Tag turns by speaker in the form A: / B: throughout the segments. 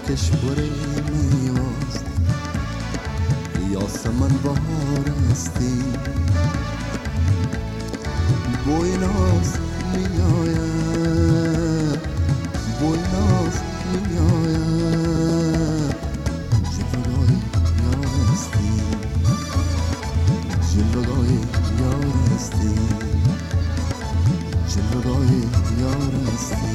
A: کشور میواست یاسمن بهار هستی بویناس میآید بویناس میآید جلوگاه یار هستی جلوگاه یار هستی جلوگاه یار هستی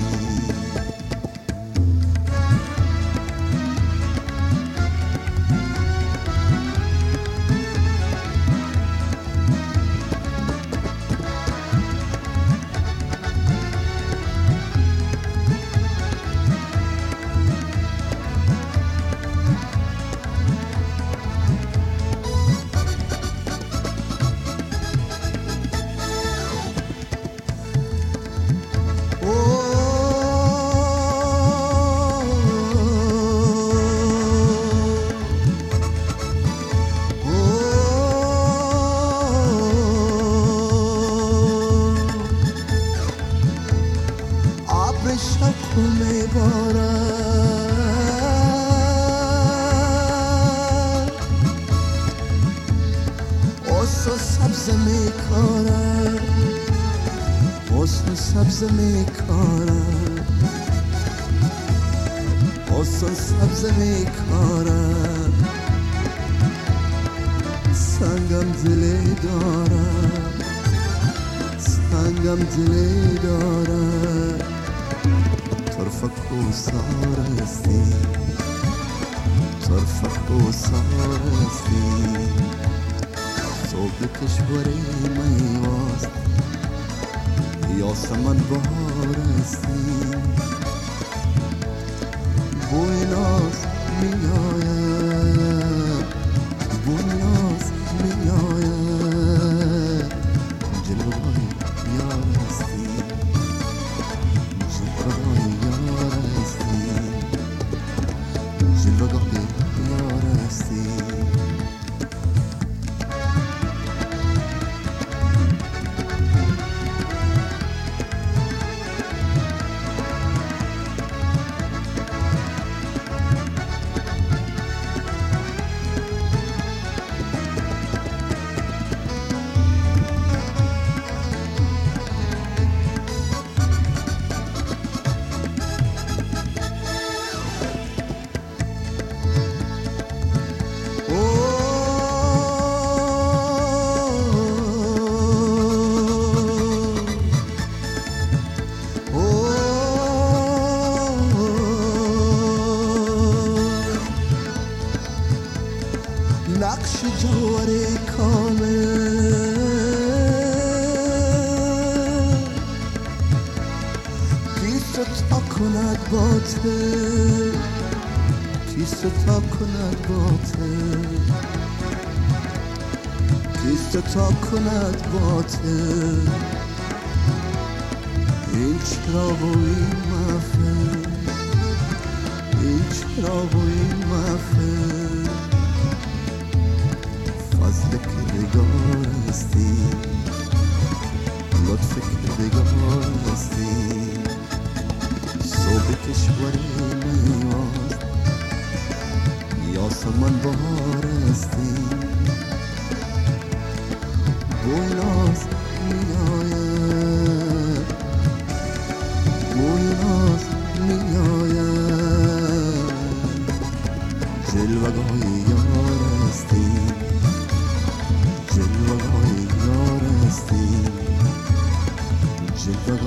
A: سبز میکارم حسن سبز میکارم سنگم دلی دارم سنگم دلی دارم طرف کوسار هستی طرف کوسار هستی صبح کشوری میواست یاسمن بهار هستی بویناس میآید بویناس میآید جلوگاه یار هستی جلوگاه یار هستی جلوگاه یار هستی نقش جوهر کامل کیست تا کند باطل کیست تا کند باطل کیست تا کند باطل این چرا و این محفل این چرا و این محفل فضل کردگار هستی لطف کردگار هستی صبح کشوری میواست یاسمن بهار هستی بویناس میآید بویناس میآید جلوگاه یار هستی جلوگاه یار هستی جلوگاه